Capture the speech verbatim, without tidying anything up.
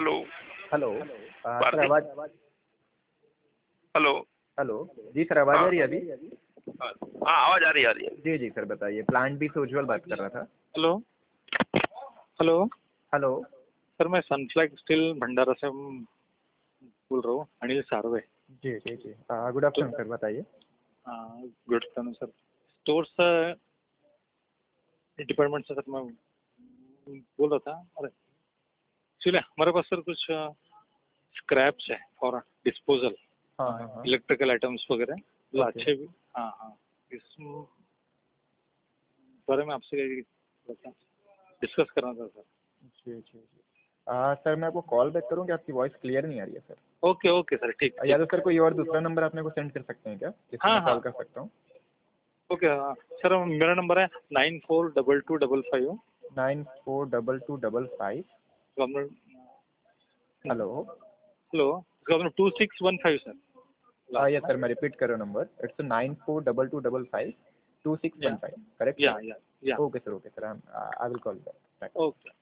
Hello hello uh, sir Bharti आवाज़ hello. Hello जी sir, आवाज़ आ हाँ रही है अभी? हाँ, आवाज़ आ रही है आ रही है। जी जी सर, बताइए। प्लांट बी से उज्जवल बात कर रहा था। हेलो हेलो हेलो सर, मैं सनफ्लैग स्टील भंडारा से बोल रहा हूँ, अनिल सार्वे। जी जी जी गुड आफ्टरनून सर, बताइए। Good afternoon sir. Stores department से सर मैं बोल रहा था। अरे एक्चुअली हमारे पास सर कुछ स्क्रैप्स है फॉर डिस्पोजल, हाँ हाँ हाँ इलेक्ट्रिकल आइटम्स वगैरह जो ओके। अच्छे भी। हाँ हाँ, इस बारे में आपसे डिस्कस करना था सर। जी जी जी आ, सर मैं आपको कॉल बैक करूँ कि आपकी वॉइस क्लियर नहीं आ रही है सर? ओके ओके सर, ठीक या तो ठीक। सर कोई और दूसरा नंबर आप मेरे को सेंड कर सकते हैं क्या, जिससे हाँ मैं हाँ कॉल कर सकता हूँ? ओके। हाँ सर, मेरा नंबर है nine four double two double five. Nine four double two double five hello. Hello two six one five sir. हाँ लास्ट यस में। सर, मैं रिपीट कर रहा हूँ number. It's nine four double two double five two six one या five correct yeah sir? Yeah yeah okay sir, okay sir, I will call back. Okay.